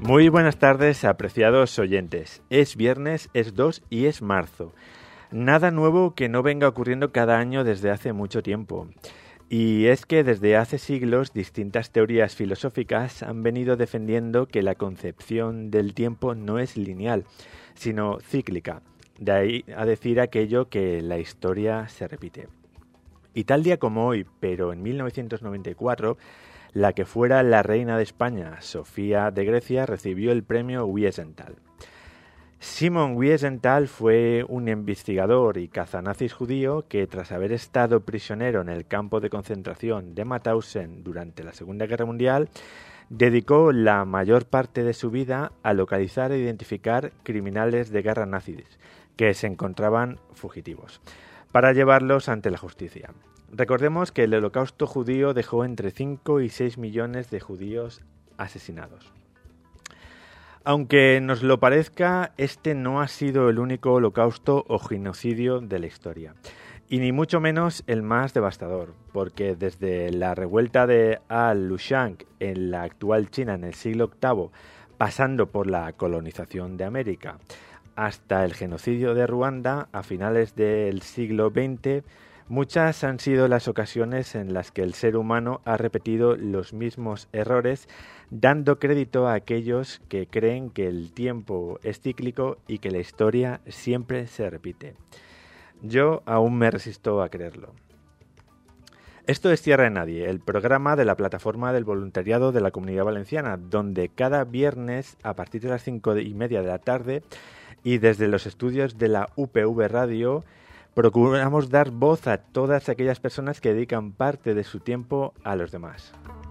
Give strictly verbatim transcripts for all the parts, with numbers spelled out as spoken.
Muy buenas tardes, apreciados oyentes. Es viernes, es dos y es marzo. Nada nuevo que no venga ocurriendo cada año desde hace mucho tiempo. Y es que desde hace siglos distintas teorías filosóficas han venido defendiendo que la concepción del tiempo no es lineal, sino cíclica. De ahí a decir aquello que la historia se repite. Y tal día como hoy, pero en mil novecientos noventa y cuatro, la que fuera la reina de España, Sofía de Grecia, recibió el premio Wiesenthal. Simon Wiesenthal fue un investigador y cazanazis judío que, tras haber estado prisionero en el campo de concentración de Mauthausen durante la Segunda Guerra Mundial, dedicó la mayor parte de su vida a localizar e identificar criminales de guerra nazis que se encontraban fugitivos, para llevarlos ante la justicia. Recordemos que el Holocausto judío dejó entre cinco y seis millones de judíos asesinados. Aunque nos lo parezca, este no ha sido el único holocausto o genocidio de la historia, y ni mucho menos el más devastador, porque desde la revuelta de Al-Lushan en la actual China en el siglo octavo, pasando por la colonización de América, hasta el genocidio de Ruanda a finales del siglo veinte, muchas han sido las ocasiones en las que el ser humano ha repetido los mismos errores, dando crédito a aquellos que creen que el tiempo es cíclico y que la historia siempre se repite. Yo aún me resisto a creerlo. Esto es Tierra de Nadie, el programa de la plataforma del voluntariado de la Comunidad Valenciana, donde cada viernes a partir de las cinco y media de la tarde y desde los estudios de la U P V Radio procuramos dar voz a todas aquellas personas que dedican parte de su tiempo a los demás.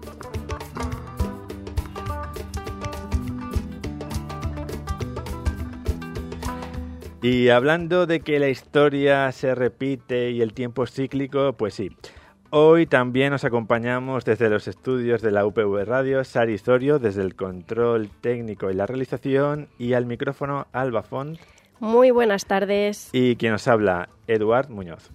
Y hablando de que la historia se repite y el tiempo es cíclico, pues sí. Hoy también nos acompañamos desde los estudios de la U P V Radio, Sari Zorio, desde el control técnico y la realización, y al micrófono Alba Font. Muy buenas tardes. Y quien nos habla, Eduard Muñoz.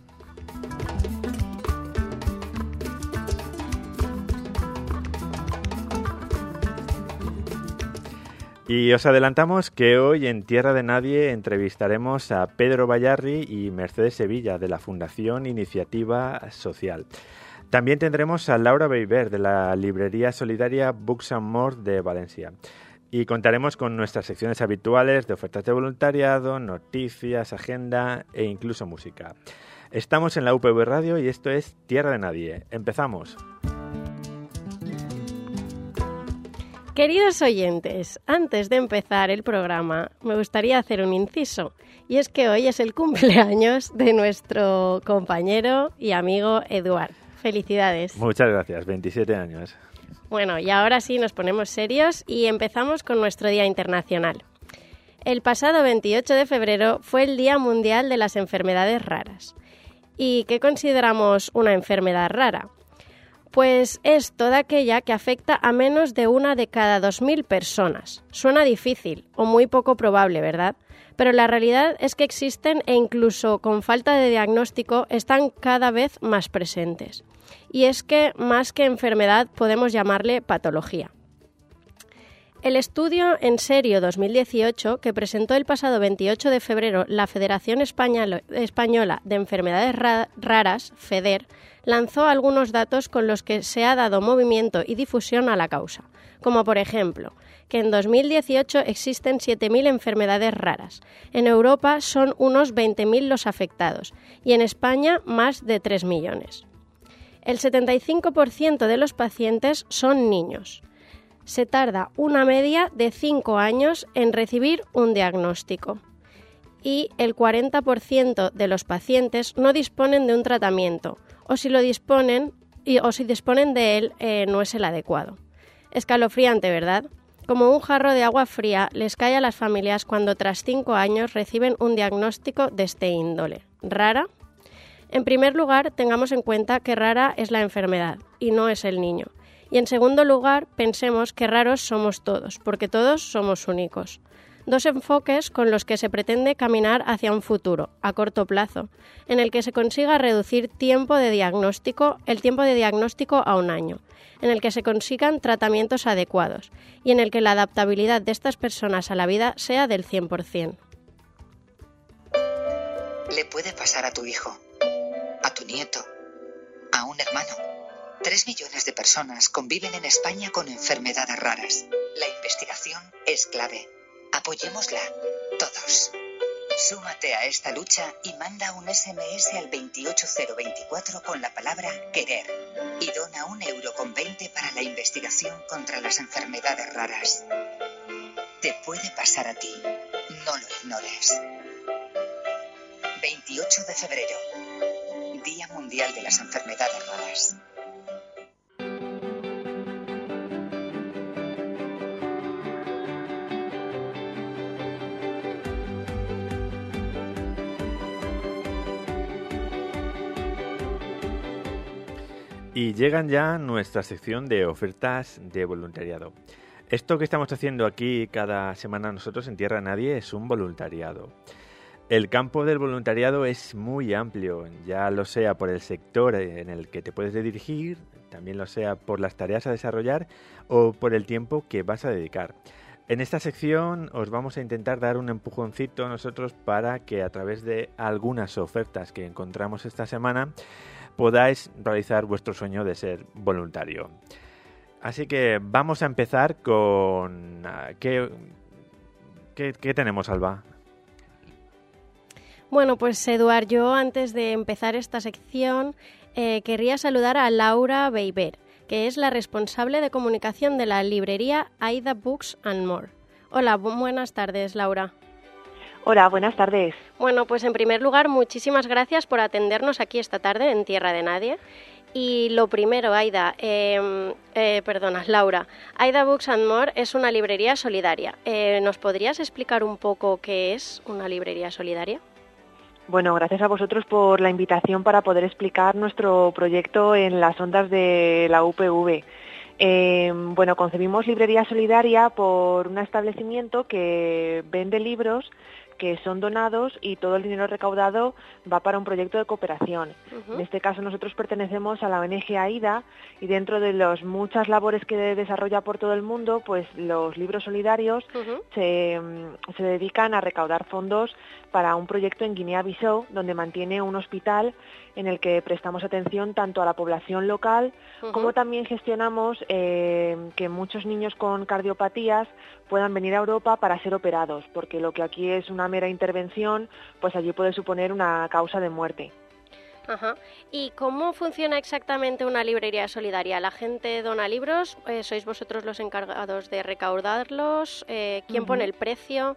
Y os adelantamos que hoy en Tierra de Nadie entrevistaremos a Pedro Bayarri y Mercedes Sevilla de la Fundación Iniciativa Social. También tendremos a Laura Beiber de la librería solidaria Books and More de Valencia. Y contaremos con nuestras secciones habituales de ofertas de voluntariado, noticias, agenda e incluso música. Estamos en la U P V Radio y esto es Tierra de Nadie. ¡Empezamos! Queridos oyentes, antes de empezar el programa me gustaría hacer un inciso. Y es que hoy es el cumpleaños de nuestro compañero y amigo Eduard. ¡Felicidades! Muchas gracias, veintisiete años. Bueno, y ahora sí nos ponemos serios y empezamos con nuestro Día Internacional. El pasado veintiocho de febrero fue el Día Mundial de las Enfermedades Raras. ¿Y qué consideramos una enfermedad rara? Pues es toda aquella que afecta a menos de una de cada dos mil personas. Suena difícil o muy poco probable, ¿verdad? Pero la realidad es que existen e incluso con falta de diagnóstico están cada vez más presentes. Y es que más que enfermedad podemos llamarle patología. El estudio En Serio dos mil dieciocho, que presentó el pasado veintiocho de febrero la Federación Española de Enfermedades Raras, FEDER, lanzó algunos datos con los que se ha dado movimiento y difusión a la causa, como por ejemplo, que en dos mil dieciocho existen siete mil enfermedades raras, en Europa son unos veinte mil los afectados y en España más de tres millones. El setenta y cinco por ciento de los pacientes son niños. Se tarda una media de cinco años en recibir un diagnóstico y el cuarenta por ciento de los pacientes no disponen de un tratamiento o si lo disponen y, o si disponen de él eh, no es el adecuado. Escalofriante, ¿verdad? Como un jarro de agua fría les cae a las familias cuando tras cinco años reciben un diagnóstico de este índole. ¿Rara? En primer lugar, tengamos en cuenta que rara es la enfermedad y no es el niño. Y en segundo lugar, pensemos que raros somos todos, porque todos somos únicos. dos enfoques con los que se pretende caminar hacia un futuro, a corto plazo, en el que se consiga reducir tiempo de diagnóstico, el tiempo de diagnóstico a un año, en el que se consigan tratamientos adecuados y en el que la adaptabilidad de estas personas a la vida sea del cien por ciento. Le puede pasar a tu hijo, a tu nieto, a un hermano. Tres millones de personas conviven en España con enfermedades raras. La investigación es clave. Apoyémosla, todos. Súmate a esta lucha y manda un ese eme ese al veintiocho cero veinticuatro con la palabra querer y dona un euro con veinte para la investigación contra las enfermedades raras. Te puede pasar a ti. No lo ignores. veintiocho de febrero, Día Mundial de las Enfermedades Raras. Y llegan ya nuestra sección de ofertas de voluntariado. Esto que estamos haciendo aquí cada semana nosotros en Tierra de Nadie es un voluntariado. El campo del voluntariado es muy amplio, ya lo sea por el sector en el que te puedes dirigir, también lo sea por las tareas a desarrollar o por el tiempo que vas a dedicar. En esta sección os vamos a intentar dar un empujoncito a nosotros para que a través de algunas ofertas que encontramos esta semana podáis realizar vuestro sueño de ser voluntario. Así que vamos a empezar con... ¿Qué, qué, qué tenemos, Alba? Bueno, pues Eduard, yo antes de empezar esta sección eh, querría saludar a Laura Beiber, que es la responsable de comunicación de la librería Aida Books and More. Hola, bu- buenas tardes, Laura. Hola, buenas tardes. Bueno, pues en primer lugar, muchísimas gracias por atendernos aquí esta tarde en Tierra de Nadie. Y lo primero, Aida, eh, eh, perdona, Laura, Aida Books and More es una librería solidaria. Eh, ¿Nos podrías explicar un poco qué es una librería solidaria? Bueno, gracias a vosotros por la invitación para poder explicar nuestro proyecto en las ondas de la U P V. Eh, bueno, concebimos Librería Solidaria por un establecimiento que vende libros que son donados y todo el dinero recaudado va para un proyecto de cooperación. Uh-huh. En este caso nosotros pertenecemos a la O N G AIDA y dentro de las muchas labores que desarrolla por todo el mundo, pues los libros solidarios uh-huh. se, se dedican a recaudar fondos para un proyecto en Guinea-Bissau, donde mantiene un hospital en el que prestamos atención tanto a la población local uh-huh. como también gestionamos eh, que muchos niños con cardiopatías puedan venir a Europa para ser operados, porque lo que aquí es una mera intervención, pues allí puede suponer una causa de muerte. Ajá. ¿Y cómo funciona exactamente una librería solidaria? ¿La gente dona libros? Eh, ¿Sois vosotros los encargados de recaudarlos? Eh, ¿Quién uh-huh. pone el precio?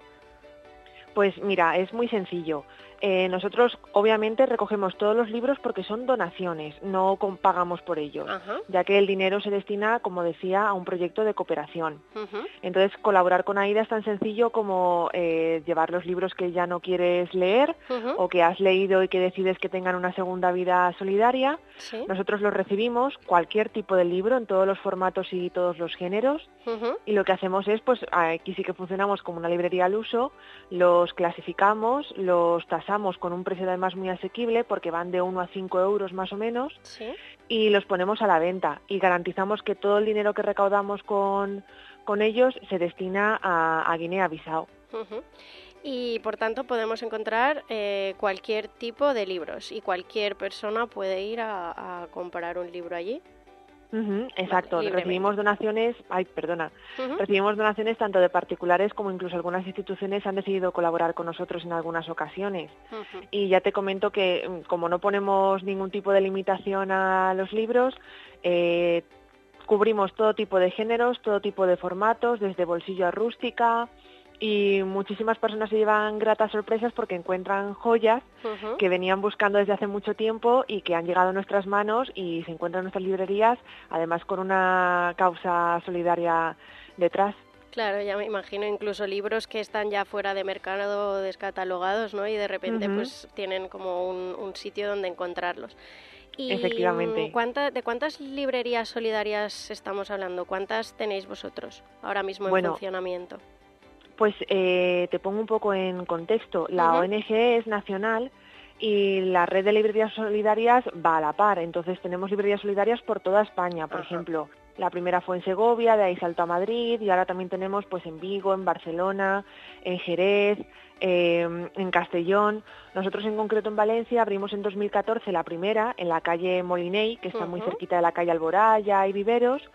Pues mira, es muy sencillo. Eh, nosotros obviamente recogemos todos los libros porque son donaciones, no pagamos por ellos, uh-huh. ya que el dinero se destina, como decía, a un proyecto de cooperación. Uh-huh. Entonces, colaborar con AIDA es tan sencillo como eh, llevar los libros que ya no quieres leer uh-huh. o que has leído y que decides que tengan una segunda vida solidaria. ¿Sí? Nosotros los recibimos, cualquier tipo de libro, en todos los formatos y todos los géneros, uh-huh. y lo que hacemos es, pues aquí sí que funcionamos como una librería al uso, los clasificamos, los tasamos con un precio además muy asequible porque van de uno a cinco euros más o menos. ¿Sí? Y los ponemos a la venta y garantizamos que todo el dinero que recaudamos con, con ellos se destina a, a Guinea-Bissau. Uh-huh. Y por tanto podemos encontrar eh, cualquier tipo de libros y cualquier persona puede ir a, a comprar un libro allí. Uh-huh, exacto, vale, recibimos donaciones, ay, perdona, uh-huh. recibimos donaciones tanto de particulares como incluso algunas instituciones han decidido colaborar con nosotros en algunas ocasiones. Uh-huh. Y ya te comento que como no ponemos ningún tipo de limitación a los libros, eh, cubrimos todo tipo de géneros, todo tipo de formatos, desde bolsillo a rústica. Y muchísimas personas se llevan gratas sorpresas porque encuentran joyas uh-huh. que venían buscando desde hace mucho tiempo y que han llegado a nuestras manos y se encuentran en nuestras librerías, además con una causa solidaria detrás. Claro, ya me imagino, incluso libros que están ya fuera de mercado descatalogados, ¿no? Y de repente uh-huh. pues tienen como un, un sitio donde encontrarlos. Y efectivamente. ¿cuánta, ¿De cuántas librerías solidarias estamos hablando? ¿Cuántas tenéis vosotros ahora mismo en bueno, funcionamiento? Pues eh, te pongo un poco en contexto. La Uh-huh. O N G es nacional y la red de librerías solidarias va a la par. Entonces tenemos librerías solidarias por toda España. Por Ajá. ejemplo, la primera fue en Segovia, de ahí saltó a Madrid y ahora también tenemos pues en Vigo, en Barcelona, en Jerez, eh, en Castellón. Nosotros en concreto en Valencia abrimos en dos mil catorce la primera en la calle Moliney, que está muy Uh-huh. cerquita de la calle Alboraya y Viveros.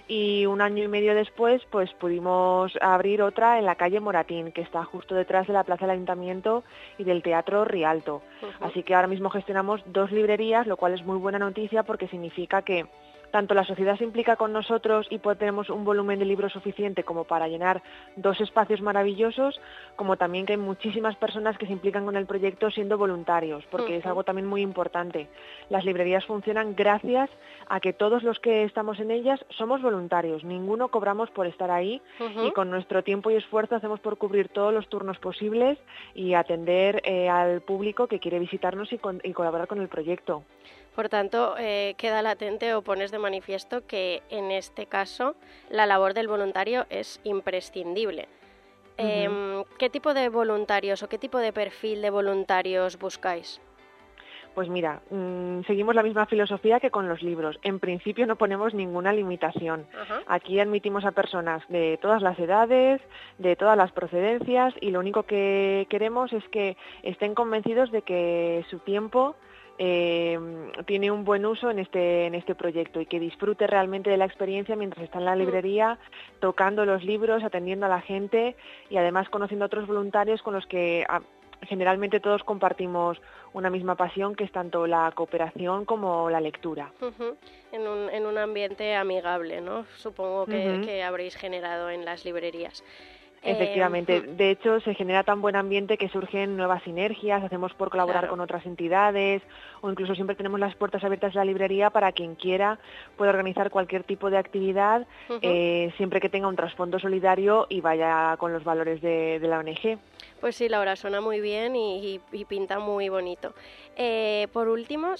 Y un año y medio después pues pudimos abrir otra en la calle Moratín, que está justo detrás de la Plaza del Ayuntamiento y del Teatro Rialto. Uh-huh. Así que ahora mismo gestionamos dos librerías, lo cual es muy buena noticia porque significa que tanto la sociedad se implica con nosotros y pues tenemos un volumen de libros suficiente como para llenar dos espacios maravillosos, como también que hay muchísimas personas que se implican con el proyecto siendo voluntarios, porque uh-huh. es algo también muy importante. Las librerías funcionan gracias a que todos los que estamos en ellas somos voluntarios, ninguno cobramos por estar ahí uh-huh. y con nuestro tiempo y esfuerzo hacemos por cubrir todos los turnos posibles y atender eh, al público que quiere visitarnos y, con, y colaborar con el proyecto. Por tanto, eh, queda latente o pones de manifiesto que en este caso la labor del voluntario es imprescindible. Uh-huh. Eh, ¿Qué tipo de voluntarios o qué tipo de perfil de voluntarios buscáis? Pues mira, mmm, seguimos la misma filosofía que con los libros. En principio no ponemos ninguna limitación. Uh-huh. Aquí admitimos a personas de todas las edades, de todas las procedencias y lo único que queremos es que estén convencidos de que su tiempo Eh, tiene un buen uso en este en este proyecto y que disfrute realmente de la experiencia mientras está en la librería, tocando los libros, atendiendo a la gente y además conociendo a otros voluntarios con los que a, generalmente todos compartimos una misma pasión, que es tanto la cooperación como la lectura. Uh-huh. En un, en un ambiente amigable, ¿no? Supongo que, uh-huh. que habréis generado en las librerías. Efectivamente, eh, de hecho se genera tan buen ambiente que surgen nuevas sinergias, hacemos por colaborar claro. con otras entidades o incluso siempre tenemos las puertas abiertas de la librería para quien quiera pueda organizar cualquier tipo de actividad, uh-huh. eh, siempre que tenga un trasfondo solidario y vaya con los valores de, de la O N G. Pues sí, Laura, suena muy bien y, y, y pinta muy bonito. Eh, por último,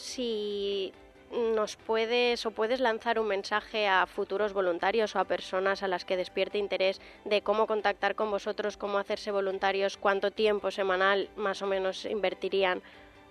si nos puedes o puedes lanzar un mensaje a futuros voluntarios o a personas a las que despierte interés de cómo contactar con vosotros, cómo hacerse voluntarios, cuánto tiempo semanal más o menos invertirían.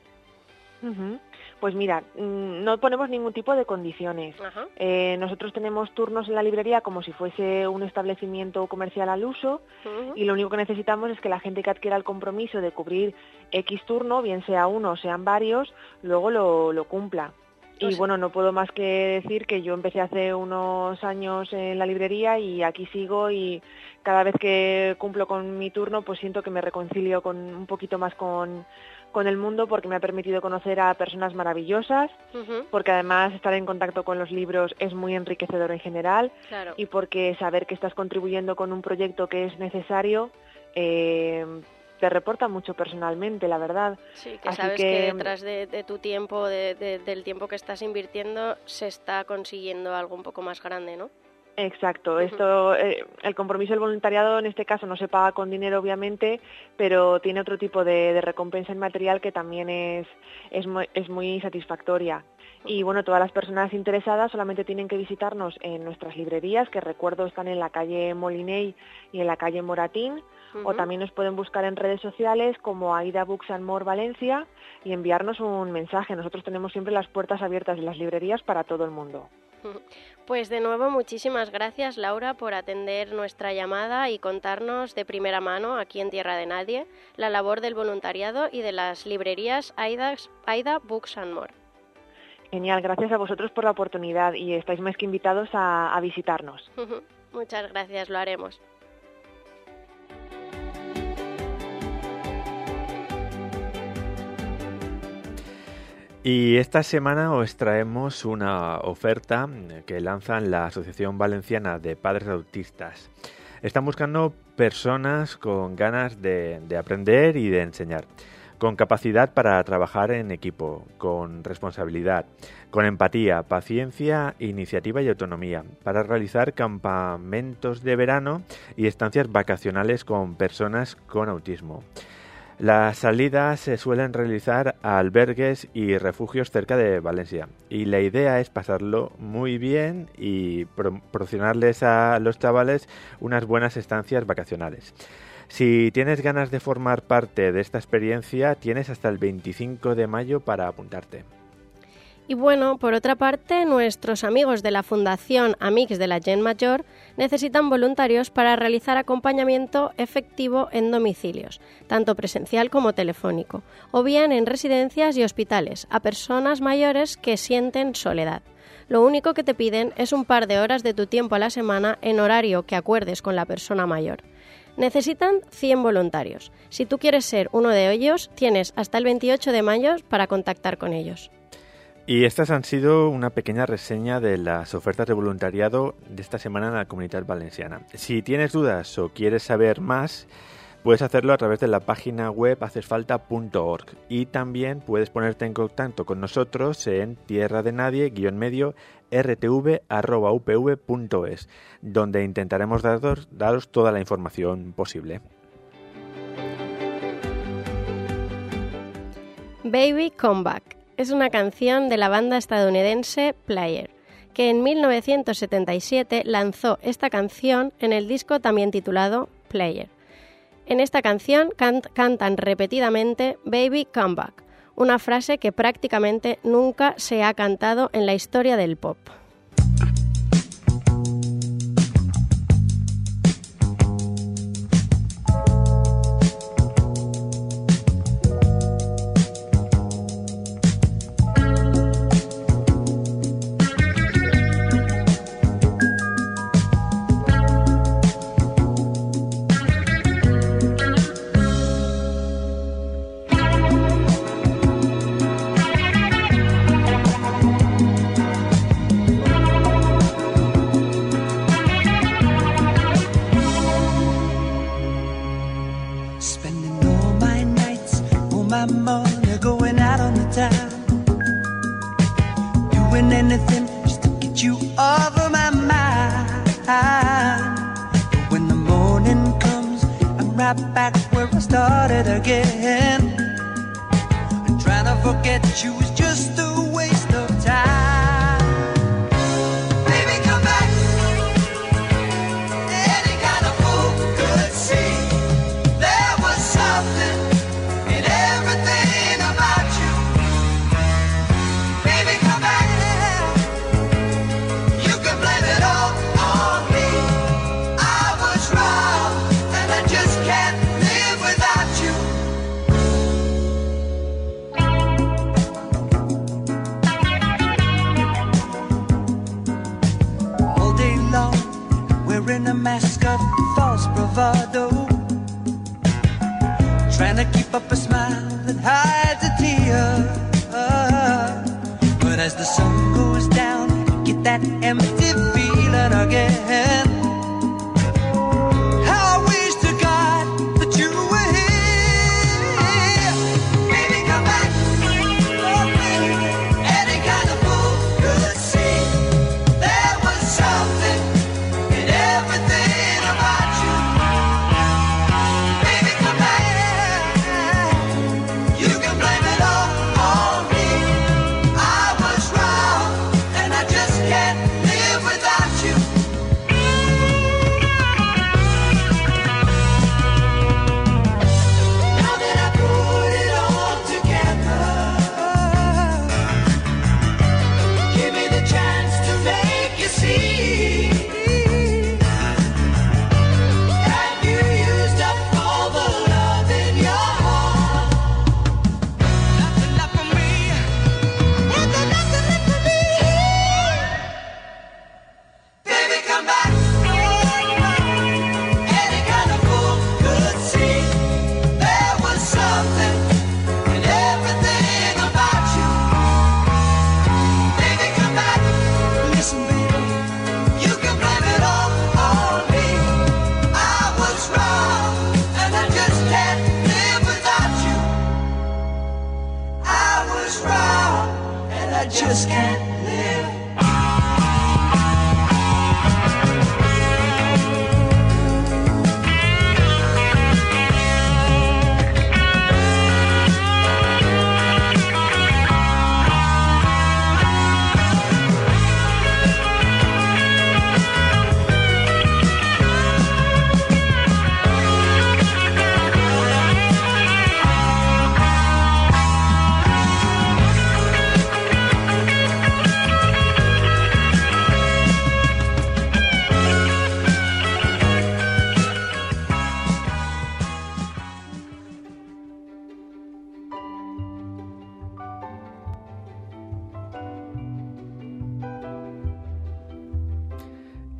Uh-huh. Pues mira, no ponemos ningún tipo de condiciones. Uh-huh. Eh, nosotros tenemos turnos en la librería como si fuese un establecimiento comercial al uso uh-huh. y lo único que necesitamos es que la gente que adquiera el compromiso de cubrir X turno, bien sea uno o sean varios, luego lo, lo cumpla. Y bueno, no puedo más que decir que yo empecé hace unos años en la librería y aquí sigo y cada vez que cumplo con mi turno pues siento que me reconcilio con un poquito más con, con el mundo porque me ha permitido conocer a personas maravillosas, uh-huh. porque además estar en contacto con los libros es muy enriquecedor en general claro. y porque saber que estás contribuyendo con un proyecto que es necesario eh, te reporta mucho personalmente, la verdad. Sí, que Así sabes que, que detrás de, de tu tiempo, de, de, del tiempo que estás invirtiendo, se está consiguiendo algo un poco más grande, ¿no? Exacto, uh-huh. esto, eh, el compromiso del voluntariado en este caso no se paga con dinero obviamente, pero tiene otro tipo de, de recompensa inmaterial que también es, es, muy, es muy satisfactoria. Y bueno, todas las personas interesadas solamente tienen que visitarnos en nuestras librerías, que recuerdo están en la calle Moliney y en la calle Moratín, uh-huh. o también nos pueden buscar en redes sociales como Aida Books and More Valencia y enviarnos un mensaje. Nosotros tenemos siempre las puertas abiertas de las librerías para todo el mundo. Pues de nuevo muchísimas gracias, Laura, por atender nuestra llamada y contarnos de primera mano, aquí en Tierra de Nadie, la labor del voluntariado y de las librerías Aida, Aida Books and More. Genial, gracias a vosotros por la oportunidad y estáis más que invitados a, a visitarnos. Muchas gracias, lo haremos. Y esta semana os traemos una oferta que lanzan la Asociación Valenciana de Padres Autistas. Están buscando personas con ganas de, de aprender y de enseñar, con capacidad para trabajar en equipo, con responsabilidad, con empatía, paciencia, iniciativa y autonomía, para realizar campamentos de verano y estancias vacacionales con personas con autismo. Las salidas se suelen realizar a albergues y refugios cerca de Valencia y la idea es pasarlo muy bien y proporcionarles a los chavales unas buenas estancias vacacionales. Si tienes ganas de formar parte de esta experiencia, tienes hasta el veinticinco de mayo para apuntarte. Y bueno, por otra parte, nuestros amigos de la Fundación Amics de la Gent Major necesitan voluntarios para realizar acompañamiento efectivo en domicilios, tanto presencial como telefónico, o bien en residencias y hospitales, a personas mayores que sienten soledad. Lo único que te piden es un par de horas de tu tiempo a la semana en horario que acuerdes con la persona mayor. Necesitan cien voluntarios. Si tú quieres ser uno de ellos, tienes hasta el veintiocho de mayo para contactar con ellos. Y estas han sido una pequeña reseña de las ofertas de voluntariado de esta semana en la Comunitat Valenciana. Si tienes dudas o quieres saber más, puedes hacerlo a través de la página web hacesfalta punto org y también puedes ponerte en contacto con nosotros en tierra de nadie guión medio r t v arroba u p v punto es, donde intentaremos daros, daros toda la información posible. Baby Come Back es una canción de la banda estadounidense Player, que en mil novecientos setenta y siete lanzó esta canción en el disco también titulado Player. En esta canción can- cantan repetidamente Baby Come Back, una frase que prácticamente nunca se ha cantado en la historia del pop. Without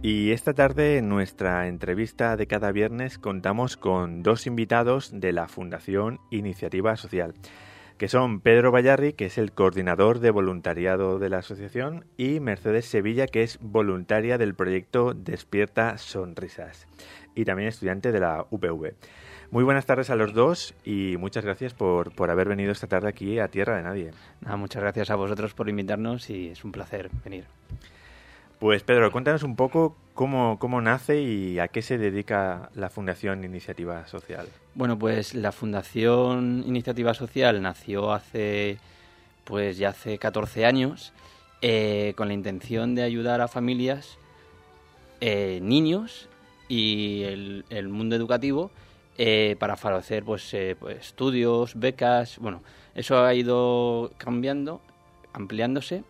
Y esta tarde, en nuestra entrevista de cada viernes, contamos con dos invitados de la Fundación Iniciativa Social, que son Pedro Bayarri, que es el coordinador de voluntariado de la asociación, y Mercedes Sevilla, que es voluntaria del proyecto Despierta Sonrisas, y también estudiante de la U P V. Muy buenas tardes a los dos y muchas gracias por, por haber venido esta tarde aquí a Tierra de Nadie. Nada, muchas gracias a vosotros por invitarnos y es un placer venir. Pues Pedro, cuéntanos un poco cómo, cómo nace y a qué se dedica la Fundación Iniciativa Social. Bueno, pues la Fundación Iniciativa Social nació hace, pues ya hace catorce años eh, con la intención de ayudar a familias, eh, niños y el, el mundo educativo eh, para favorecer pues, eh, pues estudios, becas. Bueno, eso ha ido cambiando, ampliándose.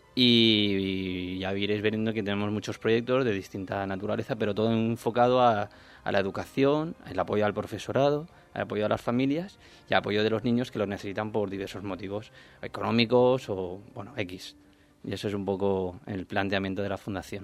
Y ya iréis viendo que tenemos muchos proyectos de distinta naturaleza, pero todo enfocado a, a la educación, el apoyo al profesorado, el apoyo a las familias y el apoyo de los niños que lo necesitan por diversos motivos económicos o, bueno, X. Y eso es un poco el planteamiento de la Fundación.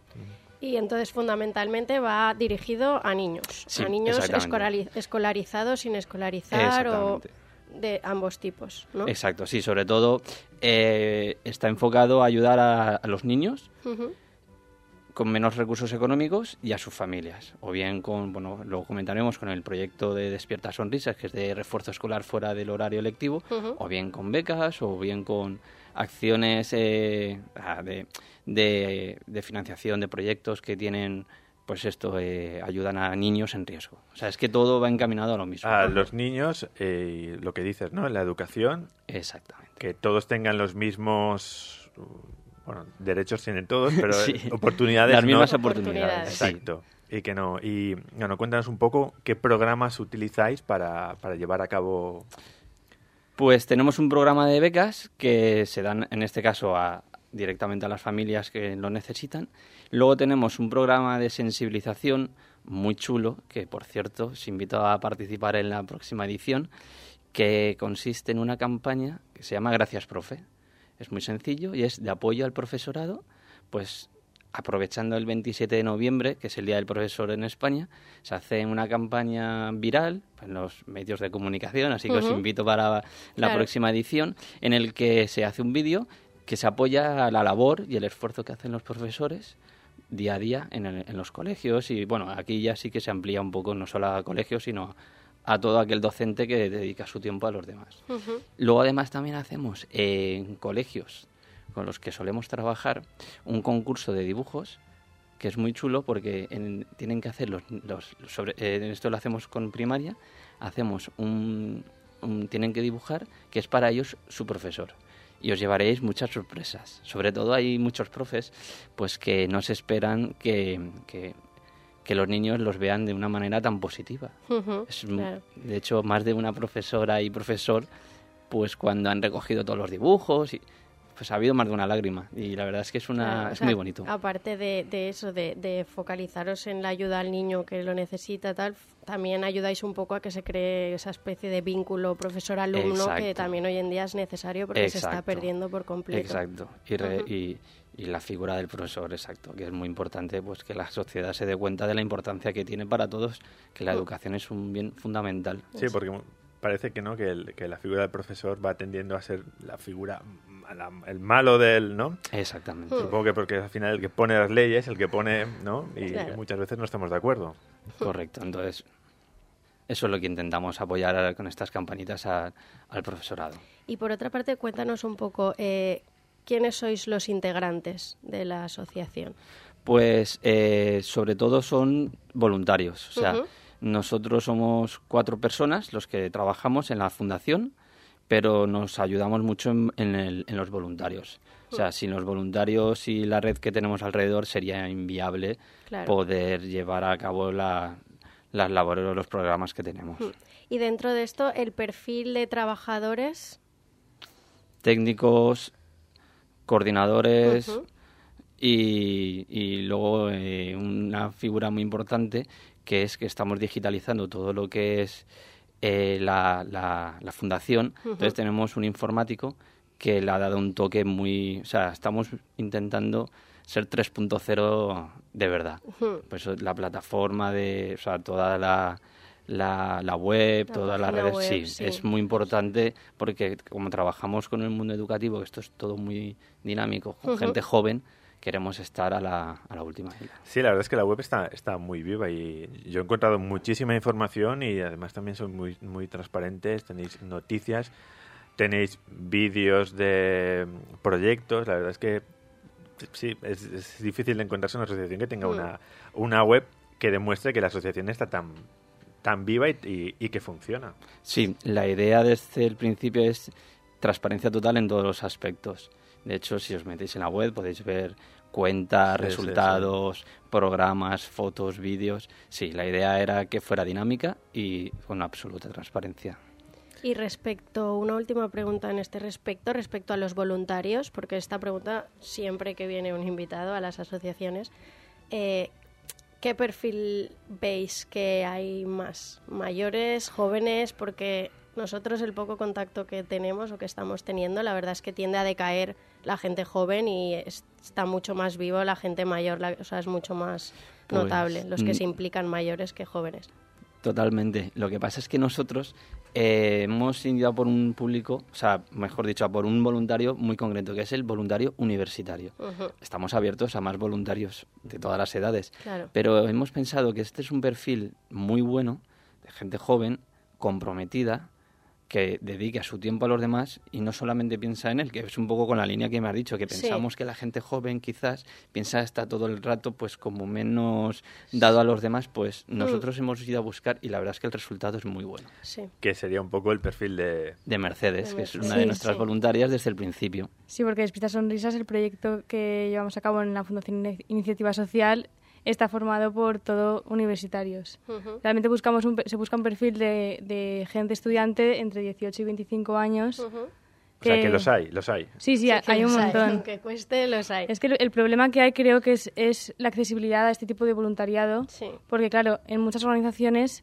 Y entonces fundamentalmente va dirigido a niños, sí, a niños escolariz- escolarizados, sin escolarizar o de ambos tipos, ¿no? Exacto, sí, sobre todo eh, está enfocado a ayudar a, a los niños uh-huh. con menos recursos económicos y a sus familias, o bien con, bueno, lo comentaremos con el proyecto de Despierta Sonrisas, que es de refuerzo escolar fuera del horario lectivo, uh-huh. o bien con becas, o bien con acciones eh, de, de, de financiación de proyectos que tienen... pues esto, eh, ayudan a niños en riesgo. O sea, es que todo va encaminado a lo mismo. A los niños, eh, lo que dices, ¿no? La educación. Exactamente. Que todos tengan los mismos... Bueno, derechos tienen todos, pero sí. oportunidades Las mismas no. oportunidades. Exacto. Sí. Y que no. Y, bueno, cuéntanos un poco qué programas utilizáis para, para llevar a cabo... Pues tenemos un programa de becas que se dan, en este caso, a... directamente a las familias que lo necesitan. Luego tenemos un programa de sensibilización muy chulo, que por cierto os invito a participar en la próxima edición, que consiste en una campaña que se llama Gracias, Profe. Es muy sencillo y es de apoyo al profesorado, pues aprovechando el veintisiete de noviembre, que es el Día del Profesor en España, se hace una campaña viral en los medios de comunicación, así que uh-huh. os invito para la claro. próxima edición, en el que se hace un vídeo que se apoya a la labor y el esfuerzo que hacen los profesores día a día en, el, en los colegios. Y bueno, aquí ya sí que se amplía un poco, no solo a colegios, sino a todo aquel docente que dedica su tiempo a los demás. Uh-huh. Luego además también hacemos eh, en colegios con los que solemos trabajar un concurso de dibujos que es muy chulo porque en, tienen que hacer los... los sobre, eh, esto lo hacemos con primaria, hacemos un, un... tienen que dibujar que es para ellos su profesor. Y os llevaréis muchas sorpresas. Sobre todo hay muchos profes pues que no se esperan que, que, que los niños los vean de una manera tan positiva. Uh-huh, es, claro. De hecho, más de una profesora y profesor, pues cuando han recogido todos los dibujos, y, pues ha habido más de una lágrima. Y la verdad es que es, una, claro, es o sea, muy bonito. Aparte de, de eso, de, de focalizaros en la ayuda al niño que lo necesita, tal, también ayudáis un poco a que se cree esa especie de vínculo profesor-alumno. Exacto. Que también hoy en día es necesario porque exacto. se está perdiendo por completo. Exacto. Y, re, uh-huh. y, y la figura del profesor, exacto, que es muy importante pues que la sociedad se dé cuenta de la importancia que tiene para todos, que la uh-huh. educación es un bien fundamental. Sí, porque parece que no que, el, que la figura del profesor va tendiendo a ser la figura, la, el malo del, ¿no? Exactamente. Supongo que porque al final el que pone las leyes, el que pone, ¿no? Y claro. muchas veces no estamos de acuerdo. Correcto, entonces eso es lo que intentamos apoyar con estas campanitas a, al profesorado. Y por otra parte, cuéntanos un poco, eh, ¿quiénes sois los integrantes de la asociación? Pues eh, sobre todo son voluntarios, o sea, uh-huh. nosotros somos cuatro personas los que trabajamos en la fundación, pero nos ayudamos mucho en, en, el, en los voluntarios. O sea, sin los voluntarios y la red que tenemos alrededor sería inviable claro. poder llevar a cabo la, las labores o los programas que tenemos. Y dentro de esto, ¿el perfil de trabajadores? Técnicos, coordinadores uh-huh. y, y luego eh, una figura muy importante que es que estamos digitalizando todo lo que es eh, la, la, la fundación. Uh-huh. Entonces tenemos un informático que le ha dado un toque muy... O sea, estamos intentando ser tres punto cero de verdad. Ujú. Por eso la plataforma de, o sea, toda la, la, la web, La todas las página redes, web, sí, sí. es muy importante porque como trabajamos con el mundo educativo, que esto es todo muy dinámico, con Ujú. gente joven, queremos estar a la, a la última fila. Sí, la verdad es que la web está, está muy viva y yo he encontrado muchísima información y además también son muy, muy transparentes, tenéis noticias, tenéis vídeos de proyectos, la verdad es que sí, es, es difícil de encontrarse una asociación que tenga Mm. una, una web que demuestre que la asociación está tan, tan viva y, y, y que funciona. Sí, la idea desde el principio es transparencia total en todos los aspectos. De hecho, si os metéis en la web podéis ver cuentas, Sí, sí, resultados, programas, fotos, vídeos. Sí, la idea era que fuera dinámica y con absoluta transparencia. Y respecto, una última pregunta en este respecto, respecto a los voluntarios, porque esta pregunta siempre que viene un invitado a las asociaciones, eh, ¿qué perfil veis que hay más? ¿Mayores, jóvenes? Porque nosotros el poco contacto que tenemos o que estamos teniendo, la verdad es que tiende a decaer la gente joven y es- está mucho más vivo la gente mayor, la- o sea, es mucho más Pues, notable los que mm, se implican mayores que jóvenes. Totalmente. Lo que pasa es que nosotros eh, hemos ido a por un público, o sea, mejor dicho, a por un voluntario muy concreto, que es el voluntario universitario. Ujú, Estamos abiertos a más voluntarios de todas las edades, claro. pero hemos pensado que este es un perfil muy bueno de gente joven, comprometida, que dedique su tiempo a los demás y no solamente piensa en él, que es un poco con la línea que me has dicho, que Sí. pensamos que la gente joven quizás piensa está todo el rato pues como menos dado a los demás, pues nosotros hemos ido a buscar y la verdad es que el resultado es muy bueno. Sí. Que sería un poco el perfil de... De Mercedes, De que es Mercedes. una de Sí, nuestras sí. voluntarias desde el principio. Sí, porque Despierta Sonrisas, el proyecto que llevamos a cabo en la Fundación Ine- Iniciativa Social, está formado por todo universitarios. Ujú, Realmente buscamos un, pe- se busca un perfil de, de gente estudiante entre dieciocho y veinticinco años. ujú. O sea, que los hay, los hay. Sí, sí, Sí, que hay un los montón. Aunque cueste, los hay. Es que el el problema que hay creo que es, es la accesibilidad a este tipo de voluntariado, Sí. porque claro, en muchas organizaciones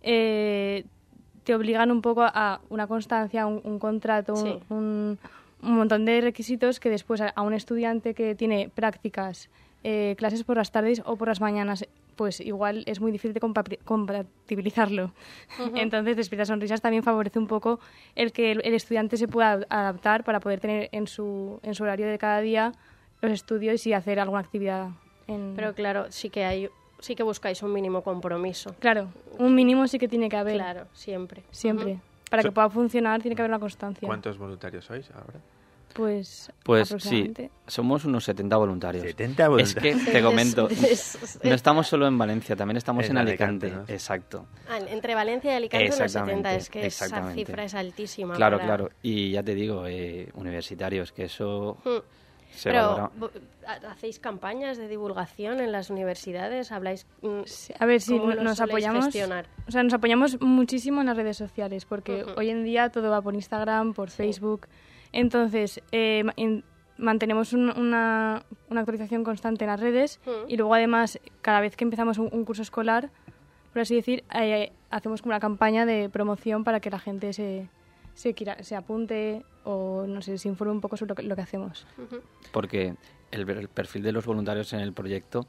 eh, te obligan un poco a una constancia, un, un contrato, un- Sí. un, un montón de requisitos que después a, a un estudiante que tiene prácticas, eh, clases por las tardes o por las mañanas, pues igual es muy difícil de compa- compatibilizarlo. Entonces, Despierta Sonrisas también favorece un poco el que el, el estudiante se pueda adaptar para poder tener en su, en su horario de cada día los estudios y hacer alguna actividad. En... Pero claro, sí que hay, sí que buscáis un mínimo compromiso. Claro, un mínimo sí que tiene que haber, Claro, siempre. siempre. Ujú. Para So- que pueda funcionar tiene que haber una constancia. ¿Cuántos voluntarios sois ahora? Pues, Pues sí, aproximadamente. somos unos setenta voluntarios. setenta Es voluntarios. que te comento, Es- no estamos solo en Valencia, también estamos En en, Alicante. Alicante, ¿no? Exacto. Ah, entre Valencia y Alicante unos Exactamente, setenta, es que esa exactamente. cifra es altísima. Claro, para- claro. Y ya te digo, eh, universitarios, que eso Hmm. se Pero, valora. vo- ha- ¿hacéis campañas de divulgación en las universidades? ¿Habláis? mm, Sí, a ver, sí, ¿Cómo lo nos soléis apoyamos. gestionar? O sea, nos apoyamos muchísimo en las redes sociales, porque Ujú. hoy en día todo va por Instagram, por Facebook. Entonces, eh, ma- en- mantenemos un- una, una actualización constante en las redes Ujú. y luego, además, cada vez que empezamos un, un curso escolar, por así decir, eh, hacemos como una campaña de promoción para que la gente se, se, quiera- se apunte o, no sé, se informe un poco sobre lo que, lo que hacemos. Porque el, el perfil de los voluntarios en el proyecto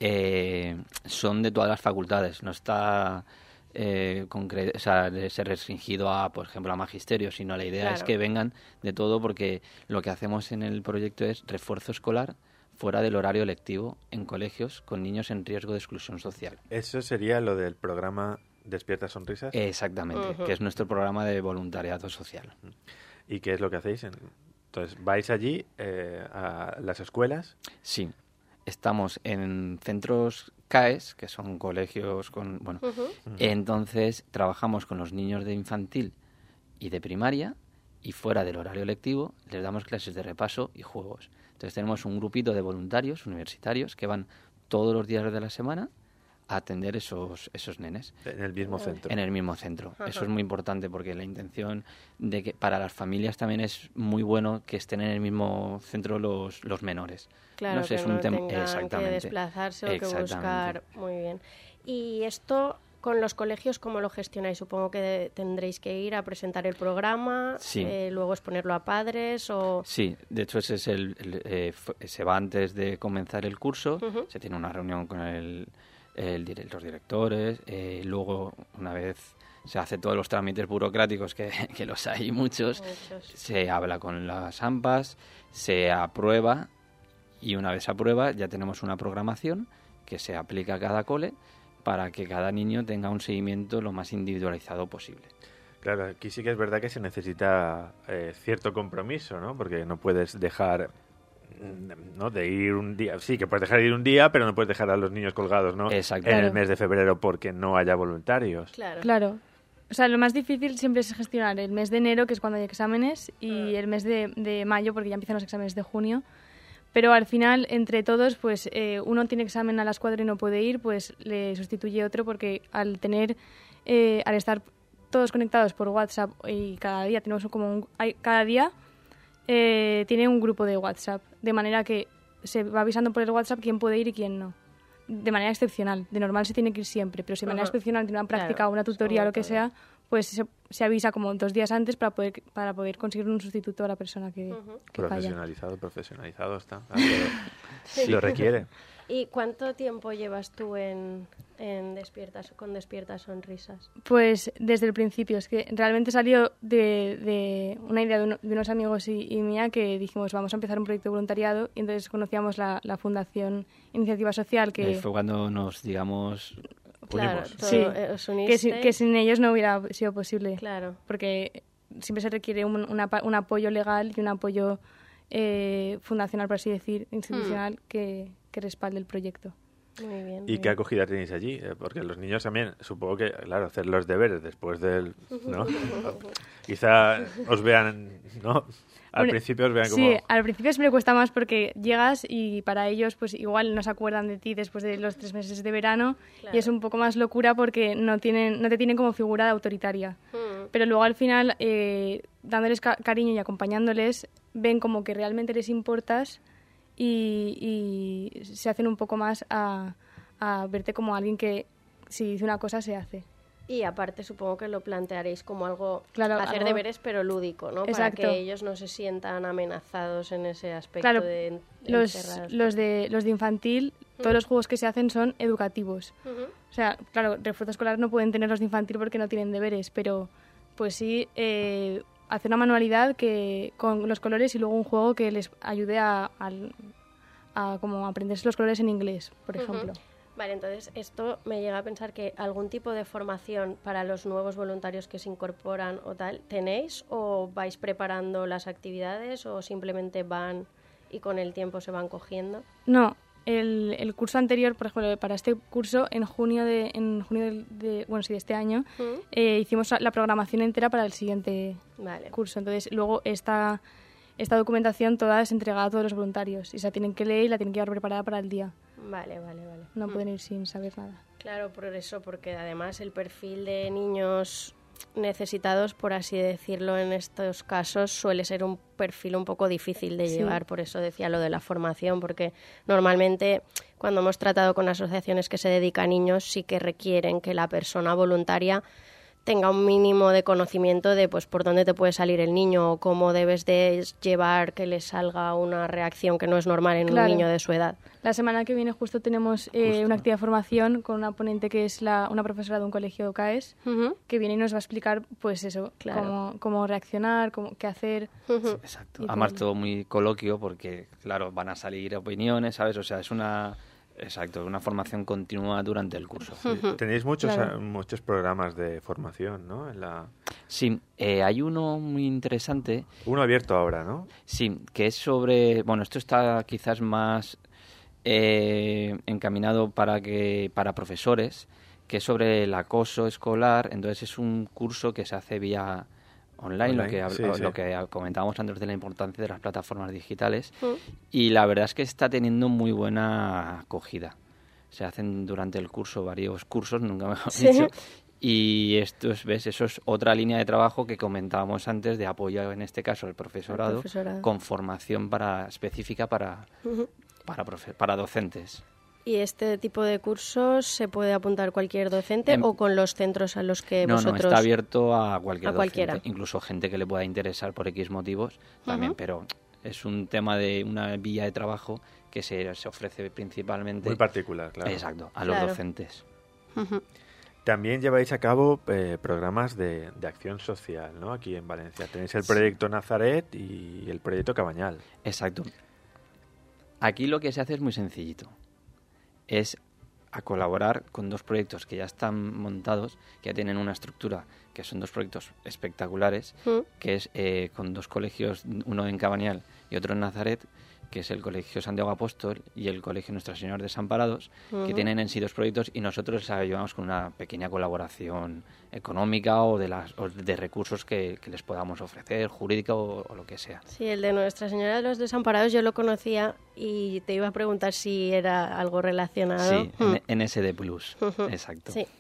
eh, son de todas las facultades, no está eh, concre- o sea, de ser restringido a, por ejemplo, a magisterio, sino la idea es Claro. que vengan de todo porque lo que hacemos en el proyecto es refuerzo escolar fuera del horario lectivo en colegios con niños en riesgo de exclusión social. Eso sería lo del programa Despierta Sonrisas. Exactamente, Ujú. que es nuestro programa de voluntariado social. ¿Y qué es lo que hacéis? En- Entonces, vais allí eh, a las escuelas. Sí, estamos en centros C A E S, que son colegios con, bueno, Ujú. entonces trabajamos con los niños de infantil y de primaria y fuera del horario lectivo les damos clases de repaso y juegos. Entonces tenemos un grupito de voluntarios universitarios que van todos los días de la semana a atender esos, esos nenes En el mismo centro. en el mismo centro. Ajá. Eso es muy importante porque la intención de que para las familias también es muy bueno que estén en el mismo centro los, los menores. Claro, No sé, que es un no tema- tengan que exactamente. desplazarse o que Exactamente. buscar. Muy bien. Y esto, con los colegios, ¿cómo lo gestionáis? Supongo que tendréis que ir a presentar el programa, sí. eh, luego exponerlo a padres o... Sí, de hecho ese es el, el eh, se va antes de comenzar el curso, uh-huh. se tiene una reunión con el, el, los directores, eh, luego una vez se hace todos los trámites burocráticos, que, que los hay muchos, muchos, se habla con las AMPAs, se aprueba y una vez se aprueba ya tenemos una programación que se aplica a cada cole para que cada niño tenga un seguimiento lo más individualizado posible. Claro, aquí sí que es verdad que se necesita eh, cierto compromiso, ¿no? Porque no puedes dejar, ¿no?, de ir un día. Sí, que puedes dejar de ir un día, pero no puedes dejar a los niños colgados, ¿no? Exacto. En Claro. el mes de febrero porque no haya voluntarios. Claro. Claro. O sea, lo más difícil siempre es gestionar el mes de enero, que es cuando hay exámenes, y el mes de, de mayo, porque ya empiezan los exámenes de junio. Pero al final, entre todos, pues eh, uno tiene examen a las cuatro y no puede ir, pues le sustituye otro, porque al tener, eh, al estar todos conectados por WhatsApp y cada día tenemos como un, hay, cada día eh, tiene un grupo de WhatsApp, de manera que se va avisando por el WhatsApp quién puede ir y quién no. De manera excepcional. De normal se tiene que ir siempre, pero si de manera uh-huh. excepcional tiene una práctica claro, o una tutoría o lo que todo. sea, pues se, se avisa como dos días antes para poder para poder conseguir un sustituto a la persona que, uh-huh. que profesionalizado, falla. Profesionalizado está. Ah, sí. Lo requiere. ¿Y cuánto tiempo llevas tú en, en Despiertas, con Despiertas Sonrisas? Pues desde el principio. Es que realmente salió de, de una idea de, uno, de unos amigos y, y mía que dijimos vamos a empezar un proyecto de voluntariado y entonces conocíamos la, la Fundación Iniciativa Social que... Eh, fue cuando nos, digamos... Claro, unimos. todo, sí, eh, os que, sin, que sin ellos no hubiera sido posible. Claro. Porque siempre se requiere un, una, un apoyo legal y un apoyo eh, fundacional, por así decir, institucional, hmm. que, que respalde el proyecto. Muy bien. ¿Y muy qué bien. acogida tenéis allí? Porque los niños también, supongo que, claro, hacer los deberes después del... ¿no? Quizá os vean, ¿no? Al bueno, principio os vean como... Sí, al principio siempre cuesta más porque llegas y para ellos pues igual no se acuerdan de ti después de los tres meses de verano claro. y es un poco más locura porque no tienen no te tienen como figura de autoritaria. Mm. Pero luego al final, eh, dándoles ca- cariño y acompañándoles, ven como que realmente les importas y, y se hacen un poco más a, a verte como alguien que si dice una cosa se hace. Y aparte supongo que lo plantearéis como algo, claro, hacer algo... deberes pero lúdico, ¿no? Exacto. Para que ellos no se sientan amenazados en ese aspecto claro, de los, los de los de infantil, uh-huh. todos los juegos que se hacen son educativos. Uh-huh. O sea, claro, refuerzo escolar no pueden tener los de infantil porque no tienen deberes, pero pues sí eh, hacer una manualidad que con los colores y luego un juego que les ayude a, a, a como aprenderse los colores en inglés, por uh-huh. ejemplo. Vale, entonces esto me llega a pensar que algún tipo de formación para los nuevos voluntarios que se incorporan o tal, ¿tenéis o vais preparando las actividades o simplemente van y con el tiempo se van cogiendo? No, el, el curso anterior, por ejemplo, para este curso, en junio de, en junio de, de bueno, sí, de este año, ¿Mm? eh, hicimos la programación entera para el siguiente vale. curso. Entonces, luego esta, esta documentación toda es entregada a todos los voluntarios y se la tienen que leer y la tienen que llevar preparada para el día. Vale, vale, vale. No mm. pueden ir sin saber nada. Claro, por eso, porque además el perfil de niños necesitados, por así decirlo, en estos casos suele ser un perfil un poco difícil de sí. llevar, por eso decía lo de la formación, porque normalmente cuando hemos tratado con asociaciones que se dedican a niños sí que requieren que la persona voluntaria tenga un mínimo de conocimiento de pues por dónde te puede salir el niño o cómo debes de llevar que le salga una reacción que no es normal en claro. un niño de su edad. La semana que viene justo tenemos eh, justo. una actividad de formación con una ponente que es la, una profesora de un colegio C A E S uh-huh. que viene y nos va a explicar pues eso, claro. cómo, cómo reaccionar, cómo, qué hacer. Uh-huh. Sí, exacto. Además todo muy coloquio porque claro, van a salir opiniones, ¿sabes? O sea, es una... Exacto, una formación continua durante el curso. Sí. Tenéis muchos claro. muchos programas de formación, ¿no? En la... Sí, eh, hay uno muy interesante. Uno abierto ahora, ¿no? Sí, que es sobre... Bueno, esto está quizás más eh, encaminado para que para profesores, que es sobre el acoso escolar. Entonces es un curso que se hace vía... Online, Online, lo que, sí, sí. lo que comentábamos antes de la importancia de las plataformas digitales mm. y la verdad es que está teniendo muy buena acogida. Se hacen durante el curso varios cursos, nunca mejor ¿Sí? dicho, y esto es, ves, eso es otra línea de trabajo que comentábamos antes de apoyo, en este caso, al profesorado, el profesorado. Con formación para específica para, uh-huh. para, profe, para docentes. ¿Y este tipo de cursos se puede apuntar cualquier docente Em, o con los centros a los que no, vosotros...? No, está abierto a cualquier a cualquiera. docente, incluso gente que le pueda interesar por X motivos también, Uh-huh. pero es un tema de una vía de trabajo que se, se ofrece principalmente... Muy particular, claro. Exacto, a los Claro. docentes. Ujú. También lleváis a cabo eh, programas de, de acción social, ¿no? Aquí en Valencia. Tenéis el proyecto Nazaret y el proyecto Cabañal. Exacto. Aquí lo que se hace es muy sencillito. Es a colaborar con dos proyectos que ya están montados, que ya tienen una estructura, que son dos proyectos espectaculares, Mm. que es eh, con dos colegios, uno en Cabañal y otro en Nazaret, que es el Colegio Santiago Apóstol y el Colegio Nuestra Señora de Desamparados, Ujú. que tienen en sí dos proyectos y nosotros les ayudamos con una pequeña colaboración económica o de las o de recursos que, que les podamos ofrecer, jurídica o, o lo que sea. Sí, el de Nuestra Señora de los Desamparados yo lo conocía y te iba a preguntar si era algo relacionado. Sí, Mm. en N S D Plus, Ujú. exacto. Sí.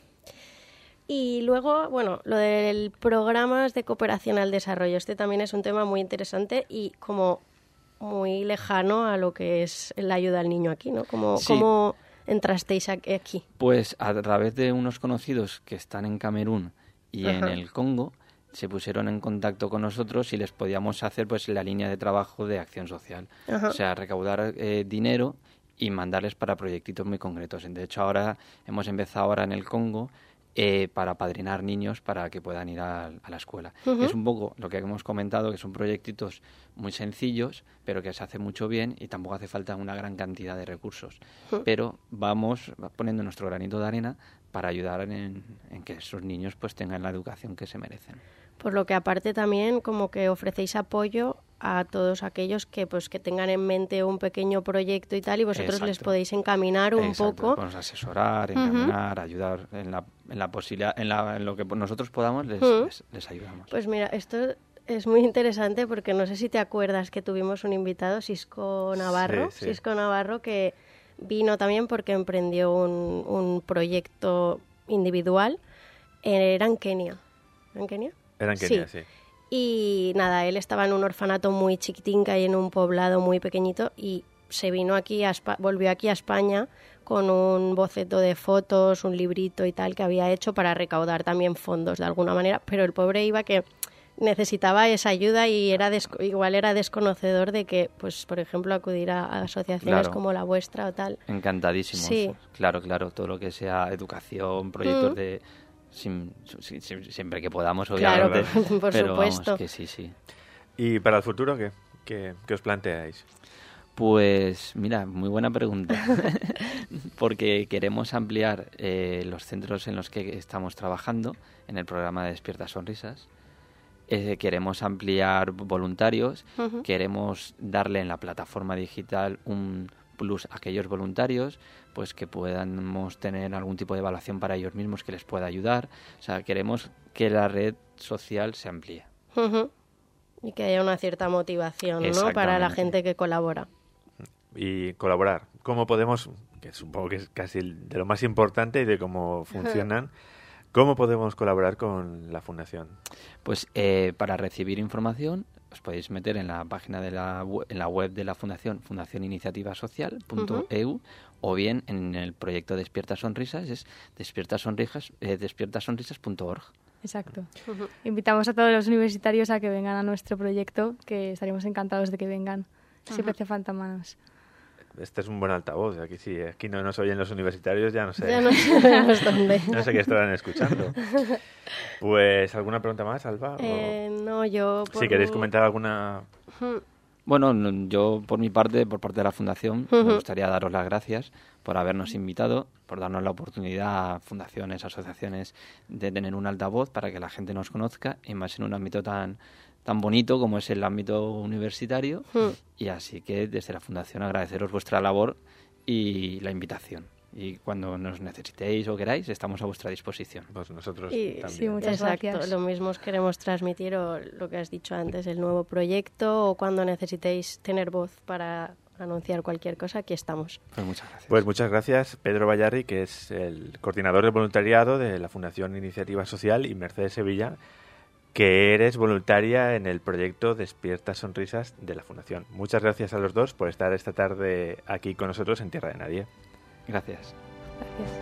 Y luego, bueno, lo del programas de cooperación al desarrollo. Este también es un tema muy interesante y como muy lejano a lo que es la ayuda al niño aquí, ¿no? Como, Sí. ¿Cómo entrasteis aquí? Pues a través de unos conocidos que están en Camerún y en Ajá. el Congo, se pusieron en contacto con nosotros y les podíamos hacer pues la línea de trabajo de acción social. Ajá. O sea, recaudar eh, dinero y mandarles para proyectitos muy concretos. De hecho, ahora hemos empezado ahora en el Congo eh, para padrinar niños para que puedan ir a, a la escuela. Ujú. Es un poco lo que hemos comentado, que son proyectitos muy sencillos, pero que se hace mucho bien y tampoco hace falta una gran cantidad de recursos. Ujú. Pero vamos poniendo nuestro granito de arena para ayudar en, en que esos niños pues tengan la educación que se merecen. Por lo que aparte también como que ofrecéis apoyo a todos aquellos que pues que tengan en mente un pequeño proyecto y tal y vosotros Exacto. les podéis encaminar un Exacto, poco. podemos asesorar, encaminar, ayudar en la, en la posibilidad, en, la, en lo que nosotros podamos les, Ujú. les, les ayudamos. Pues mira, esto es muy interesante porque no sé si te acuerdas que tuvimos un invitado, Sisco Navarro, Sí, sí. Sisco Navarro, que vino también porque emprendió un, un proyecto individual. Era en Kenia. ¿En Kenia? Era en Kenia, sí. Y nada, él estaba en un orfanato muy chiquitín que hay en un poblado muy pequeñito y se vino aquí, a Espa- volvió aquí a España con un boceto de fotos, un librito y tal que había hecho para recaudar también fondos de alguna manera, pero el pobre iba que necesitaba esa ayuda y era desco- igual era desconocedor de que, pues por ejemplo, acudir a, a asociaciones Claro. como la vuestra o tal. Encantadísimos. Sí. Claro, claro, todo lo que sea educación, proyectos Mm. de... sin- si- si- siempre que podamos, Claro, obviamente. por pero vamos, supuesto. que sí, sí. ¿Y para el futuro qué? ¿Qué, qué os planteáis? Pues mira, muy buena pregunta, porque queremos ampliar eh, los centros en los que estamos trabajando en el programa de Despierta Sonrisas. Eh, queremos ampliar voluntarios, Ujú. queremos darle en la plataforma digital un plus a aquellos voluntarios, pues que podamos tener algún tipo de evaluación para ellos mismos que les pueda ayudar. O sea, queremos que la red social se amplíe. Ujú. Y que haya una cierta motivación, ¿no? Para la Exactamente. gente que colabora. Y colaborar. ¿Cómo podemos, que supongo que es casi de lo más importante y de cómo funcionan, cómo podemos colaborar con la Fundación? Pues eh, para recibir información os podéis meter en la página de la web, en la web de la Fundación, fundación iniciativa social punto e u, o bien en el proyecto Despierta Sonrisas, es despiertasonrisas, eh, despiertasonrisas punto org. Exacto. Invitamos a todos los universitarios a que vengan a nuestro proyecto, que estaremos encantados de que vengan. Siempre hace falta manos. Este es un buen altavoz. Aquí sí, aquí no nos oyen los universitarios, ya no sé. Ya no sabemos dónde. No sé qué estarán escuchando. Pues, ¿alguna pregunta más, Alba? O- Eh, no, yo... por si queréis mi- comentar alguna... Bueno, no- yo por mi parte, por parte de la Fundación, Ujú. me gustaría daros las gracias por habernos invitado, por darnos la oportunidad a fundaciones, asociaciones, de tener un altavoz para que la gente nos conozca, y más en un ámbito tan tan bonito como es el ámbito universitario. Mm. Y así que desde la Fundación agradeceros vuestra labor y la invitación. Y cuando nos necesitéis o queráis, estamos a vuestra disposición. Pues nosotros Y- también. sí, muchas Exacto, gracias. lo mismo os queremos transmitir, o lo que has dicho antes, el nuevo proyecto, o cuando necesitéis tener voz para anunciar cualquier cosa, aquí estamos. Pues muchas gracias. Pues muchas gracias, Pedro Bayarri, que es el coordinador de voluntariado de la Fundación Iniciativa Social, y Mercedes Sevilla, que eres voluntaria en el proyecto Despierta Sonrisas de la Fundación. Muchas gracias a los dos por estar esta tarde aquí con nosotros en Tierra de Nadie. Gracias. Gracias.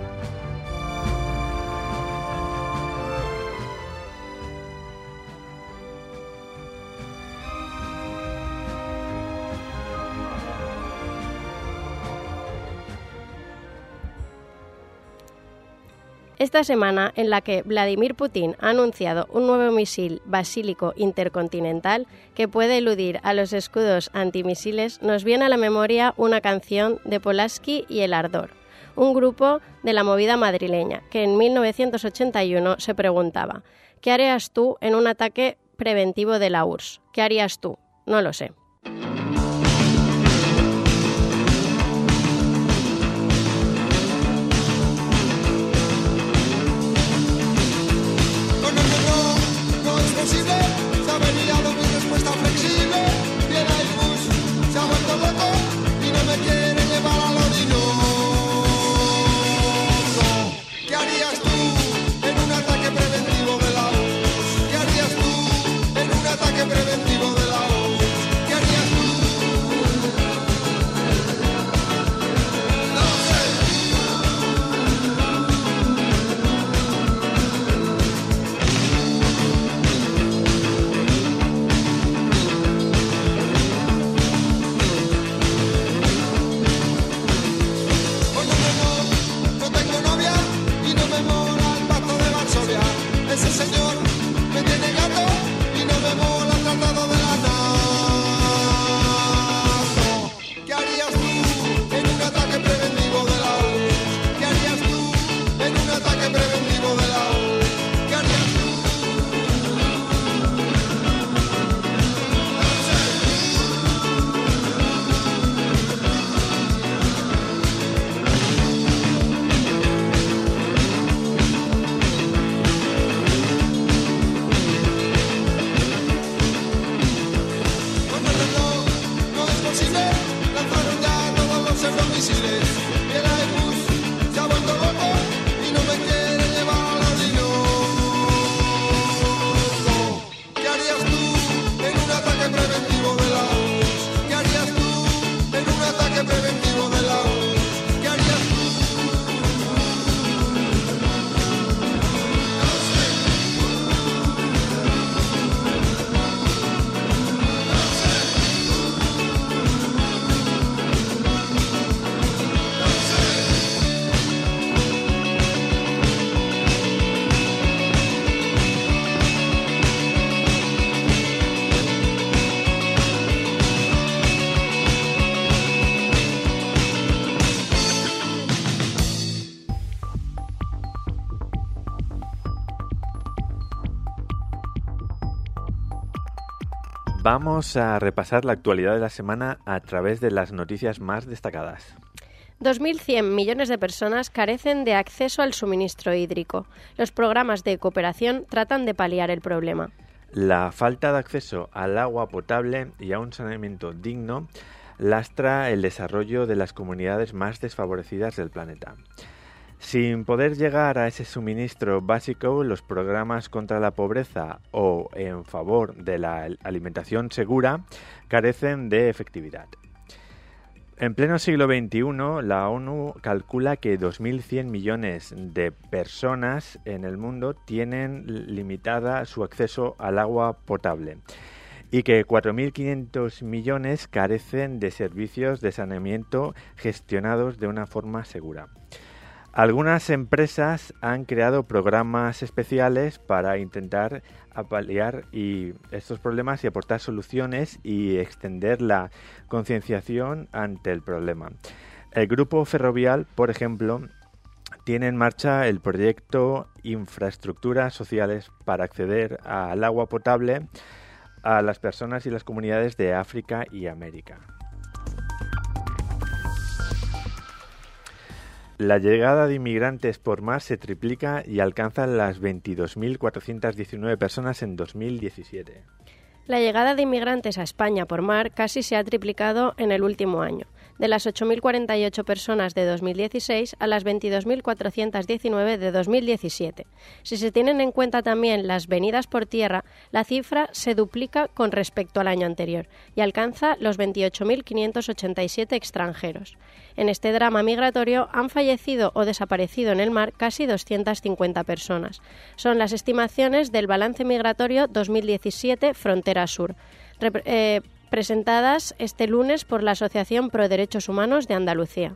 Esta semana, en la que Vladimir Putin ha anunciado un nuevo misil basílico intercontinental que puede eludir a los escudos antimisiles, nos viene a la memoria una canción de Polaski y El Ardor, un grupo de la movida madrileña que en mil novecientos ochenta y uno se preguntaba: ¿qué harías tú en un ataque preventivo de la U R S S? ¿Qué harías tú? No lo sé. Vamos a repasar la actualidad de la semana a través de las noticias más destacadas. dos mil cien millones de personas carecen de acceso al suministro hídrico. Los programas de cooperación tratan de paliar el problema. La falta de acceso al agua potable y a un saneamiento digno lastra el desarrollo de las comunidades más desfavorecidas del planeta. Sin poder llegar a ese suministro básico, los programas contra la pobreza o en favor de la alimentación segura carecen de efectividad. En pleno siglo veintiuno, la ONU calcula que dos mil cien millones de personas en el mundo tienen limitada su acceso al agua potable y que cuatro mil quinientos millones carecen de servicios de saneamiento gestionados de una forma segura. Algunas empresas han creado programas especiales para intentar paliar y estos problemas y aportar soluciones y extender la concienciación ante el problema. El Grupo Ferrovial, por ejemplo, tiene en marcha el proyecto Infraestructuras Sociales para acceder al agua potable a las personas y las comunidades de África y América. La llegada de inmigrantes por mar se triplica y alcanza las veintidós mil cuatrocientas diecinueve personas en dos mil diecisiete. La llegada de inmigrantes a España por mar casi se ha triplicado en el último año. de las ocho mil cuarenta y ocho personas de dos mil dieciséis a las veintidós mil cuatrocientos diecinueve de dos mil diecisiete. Si se tienen en cuenta también las venidas por tierra, la cifra se duplica con respecto al año anterior y alcanza los veintiocho mil quinientos ochenta y siete extranjeros. En este drama migratorio han fallecido o desaparecido en el mar casi doscientas cincuenta personas. Son las estimaciones del balance migratorio dos mil diecisiete Frontera Sur, rep- eh, presentadas este lunes por la Asociación Pro Derechos Humanos de Andalucía.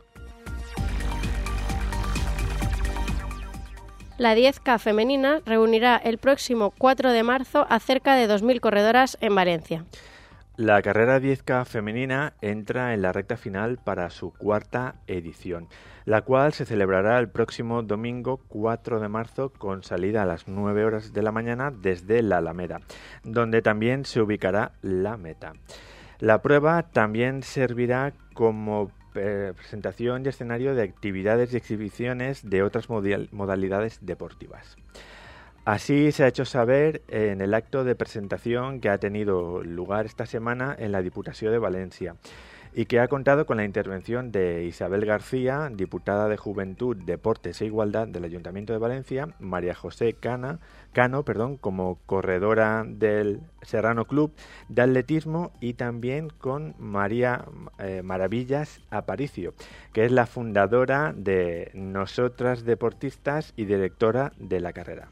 La diez K femenina reunirá el próximo cuatro de marzo a cerca de dos mil corredoras en Valencia. La carrera diez K femenina entra en la recta final para su cuarta edición, la cual se celebrará el próximo domingo cuatro de marzo con salida a las nueve horas de la mañana desde la Alameda, donde también se ubicará la meta. La prueba también servirá como eh, presentación y escenario de actividades y exhibiciones de otras modal- modalidades deportivas. Así se ha hecho saber en el acto de presentación que ha tenido lugar esta semana en la Diputació de Valencia y que ha contado con la intervención de Isabel García, diputada de Juventud, Deportes e Igualdad del Ayuntamiento de Valencia, María José Cana, Cano perdón, como corredora del Serrano Club de Atletismo, y también con María eh, Maravillas Aparicio, que es la fundadora de Nosotras Deportistas y directora de la carrera.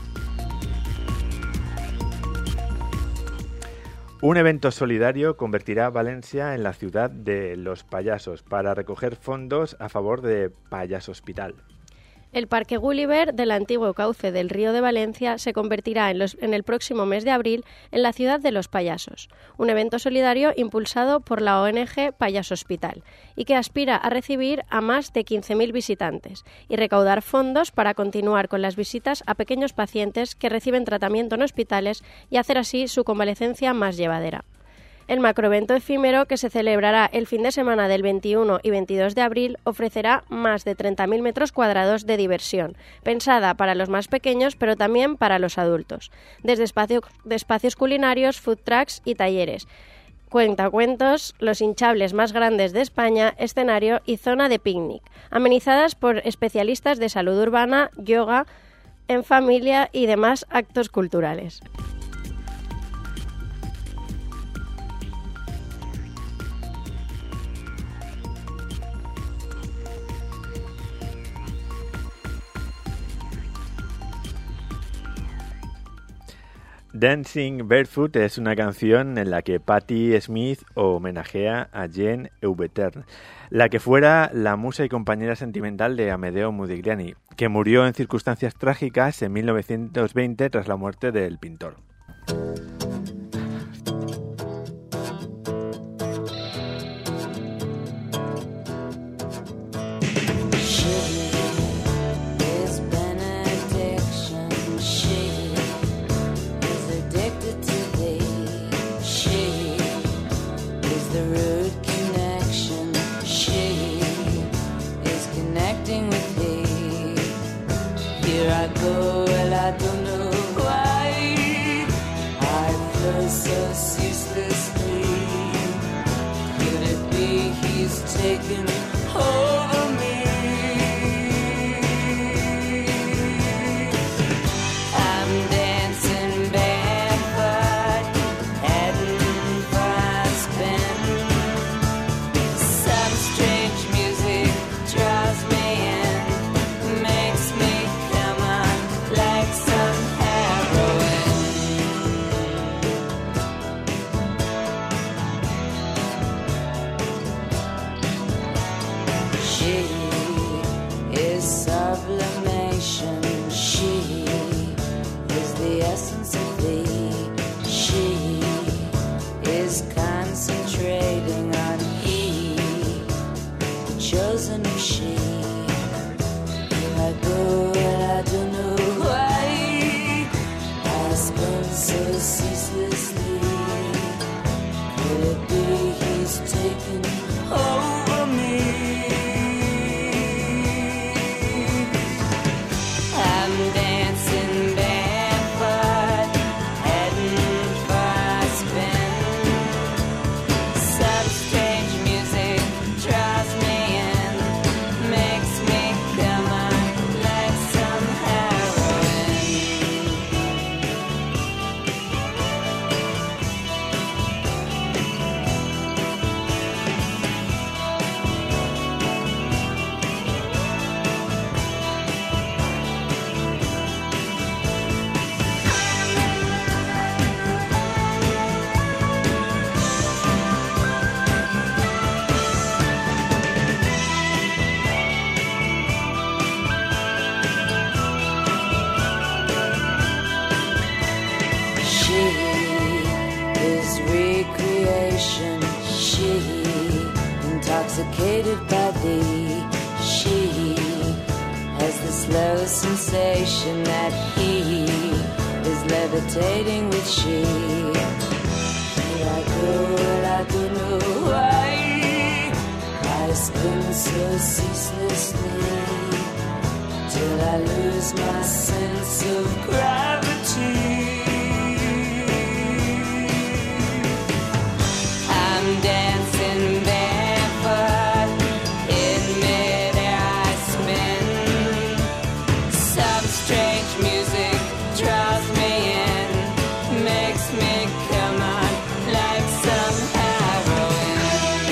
Un evento solidario convertirá Valencia en la ciudad de los payasos para recoger fondos a favor de Payaso Hospital. El Parque Gulliver del antiguo cauce del Río de Valencia se convertirá en, los, en el próximo mes de abril en la ciudad de los payasos, un evento solidario impulsado por la O N G Payaso Hospital y que aspira a recibir a más de quince mil visitantes y recaudar fondos para continuar con las visitas a pequeños pacientes que reciben tratamiento en hospitales y hacer así su convalecencia más llevadera. El macroevento efímero, que se celebrará el fin de semana del veintiuno y veintidós de abril, ofrecerá más de treinta mil metros cuadrados de diversión, pensada para los más pequeños pero también para los adultos, desde espacio, de espacios culinarios, food trucks y talleres, cuentacuentos, los hinchables más grandes de España, escenario y zona de picnic, amenizadas por especialistas de salud urbana, yoga en familia y demás actos culturales. Dancing Barefoot es una canción en la que Patti Smith homenajea a Jane Houbertin, la que fuera la musa y compañera sentimental de Amedeo Modigliani, que murió en circunstancias trágicas en mil novecientos veinte tras la muerte del pintor. Some strange music. Try intoxicated by thee. She has the slow sensation that he is levitating with she. Here I go and I don't know why I spin so ceaselessly till I lose my sense of gravity. I'm dancing barefoot in midair I spin. Some strange music draws me in, makes me come on like some heroin.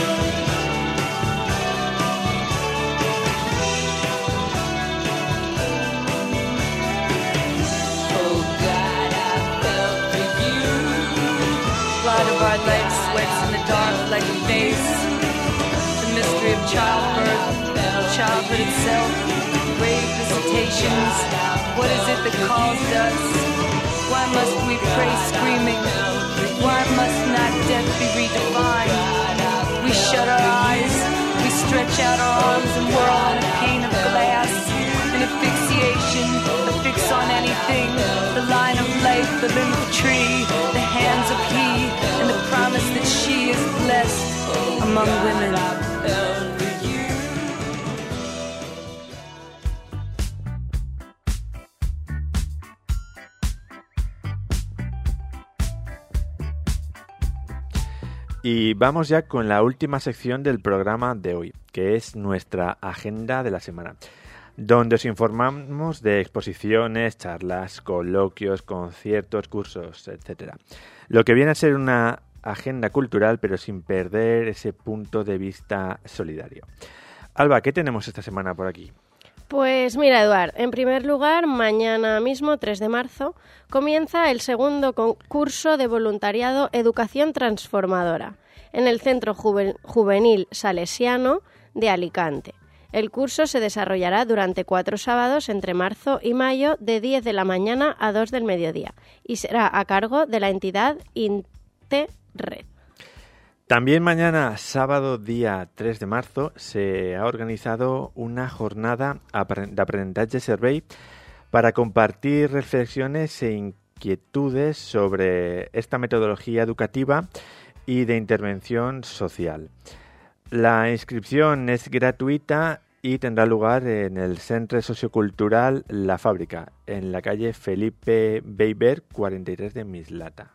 Oh God, I fell for you. Blood of our life sweats in the dark like a face. The mystery of childbirth, childhood itself, grave visitations. What is it that calls us? Why must we pray screaming? Why must not death be redefined? We shut our eyes, we stretch out our arms and whirl in a pane of glass. An asphyxiation, a fix on anything. The line of life, the limb of tree, the hands of he, and the promise that she is blessed among women. Y vamos ya con la última sección del programa de hoy, que es nuestra agenda de la semana, donde os informamos de exposiciones, charlas, coloquios, conciertos, cursos, etcétera. Lo que viene a ser una agenda cultural, pero sin perder ese punto de vista solidario. Alba, ¿qué tenemos esta semana por aquí? Pues mira, Eduard, en primer lugar, mañana mismo, tres de marzo, comienza el segundo concurso de voluntariado Educación Transformadora en el Centro Juven- Juvenil Salesiano de Alicante. El curso se desarrollará durante cuatro sábados entre marzo y mayo de diez de la mañana a dos del mediodía y será a cargo de la entidad Interred. También mañana, sábado día tres de marzo, se ha organizado una jornada de aprendizaje servei para compartir reflexiones e inquietudes sobre esta metodología educativa y de intervención social. La inscripción es gratuita y tendrá lugar en el Centro Sociocultural La Fábrica, en la calle Felipe Beiber, cuarenta y tres de Mislata.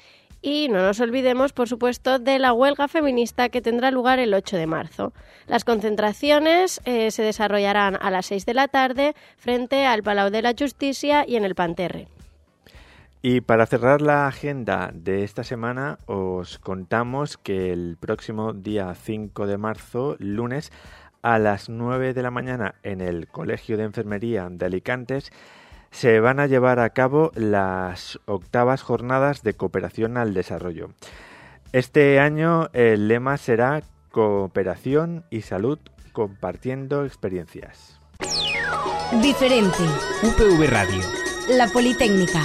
Y no nos olvidemos, por supuesto, de la huelga feminista que tendrá lugar el ocho de marzo. Las concentraciones eh, se desarrollarán a las seis de la tarde frente al Palau de la Justícia y en el Panterre. Y para cerrar la agenda de esta semana, os contamos que el próximo día cinco de marzo, lunes, a las nueve de la mañana, en el Colegio de Enfermería de Alicante, se van a llevar a cabo las octavas jornadas de cooperación al desarrollo. Este año el lema será Cooperación y Salud compartiendo experiencias. Diferente. U P V Radio. La Politécnica.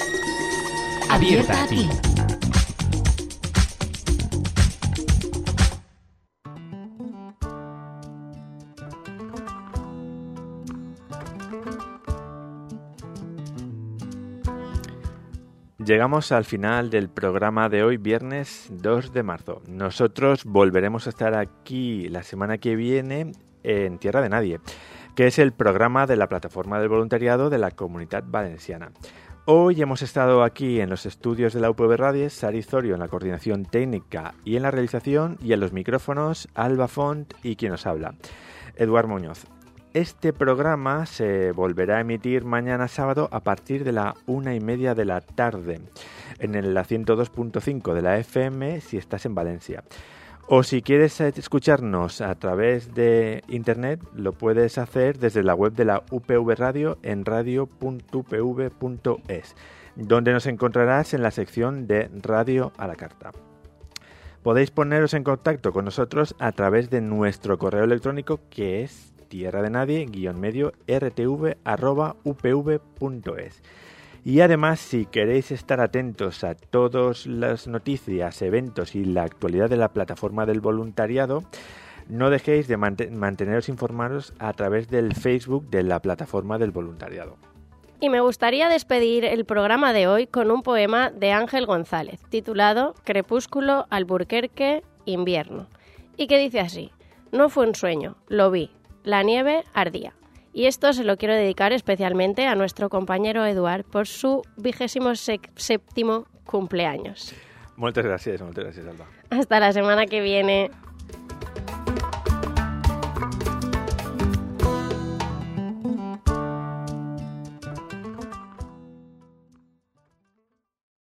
Abierta a ti. Llegamos al final del programa de hoy, viernes dos de marzo. Nosotros volveremos a estar aquí la semana que viene en Tierra de Nadie, que es el programa de la Plataforma del Voluntariado de la Comunitat Valenciana. Hoy hemos estado aquí en los estudios de la U P V Radio, Sari Zorio en la coordinación técnica y en la realización, y en los micrófonos Alba Font y quien os habla, Eduard Muñoz. Este programa se volverá a emitir mañana sábado a partir de la una y media de la tarde en la ciento dos punto cinco de la F M si estás en Valencia. O si quieres escucharnos a través de internet, lo puedes hacer desde la web de la U P V Radio en radio punto u p v punto es, donde nos encontrarás en la sección de Radio a la Carta. Podéis poneros en contacto con nosotros a través de nuestro correo electrónico, que es tierra de nadie guión medio rtv arroba upv punto es. Y además, si queréis estar atentos a todas las noticias, eventos y la actualidad de la plataforma del voluntariado, No dejéis de mant- manteneros informados a través del Facebook de la Plataforma del Voluntariado. Y me gustaría despedir el programa de hoy con un poema de Ángel González, titulado Crepúsculo, Alburquerque, Invierno, y que dice así: no fue un sueño, lo vi, la nieve ardía. Y esto se lo quiero dedicar especialmente a nuestro compañero Eduard por su vigésimo sec- séptimo cumpleaños. Muchas gracias, muchas gracias, Alba. Hasta la semana que viene.